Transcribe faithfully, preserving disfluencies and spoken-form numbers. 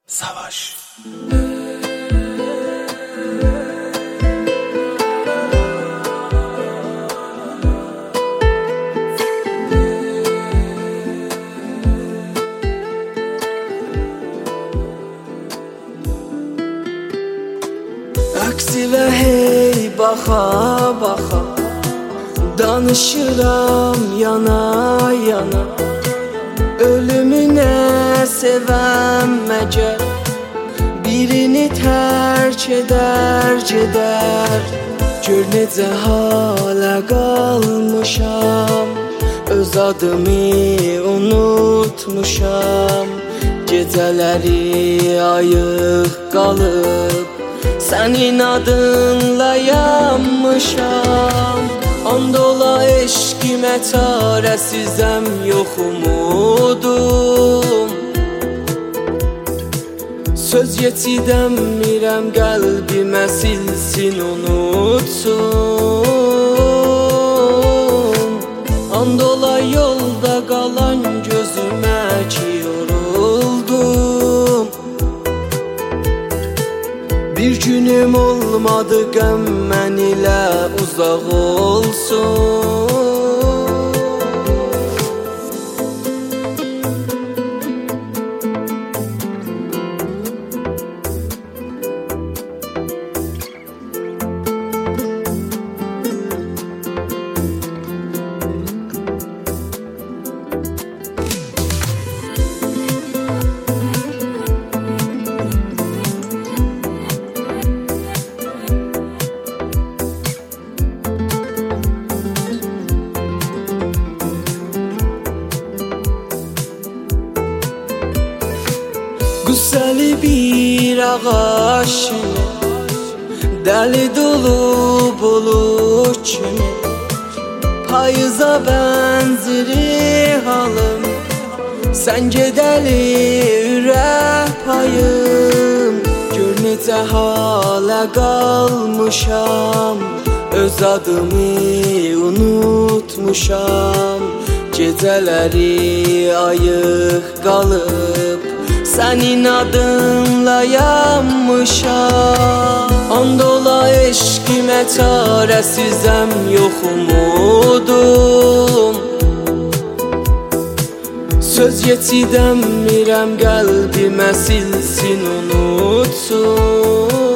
Savaş. Aksi ve hey baxa baxa danışıram yana yana. Ölümünə sevəm məgər, birini tərk edər gedər. Gör necə hala qalmışam, öz adımı unutmuşam. Gecələri ayıq qalıb sənin adınla yanmışam. And ola eşqimə çarəsizəm, yox umudum. Söz yetidəmirəm, qəlbimə silsin unutsun. And ola yolda qalan gözümə ki yoruldum. Bir günüm olmadı qəm mən ilə uzaq olsun. Qüssəli bir ağac kimi, dəli dolu bulut kimi, payıza bənziri halım, sən gedəli ürək payım. Gör necə hala qalmışam, öz adımı unutmuşam. Gecələri ayıq qalıb sənin adınla yanmışam. And ola eşqimə çarəsizəm, yox umudum. Söz yetidəmirəm, qəlbimə silsin unutsun.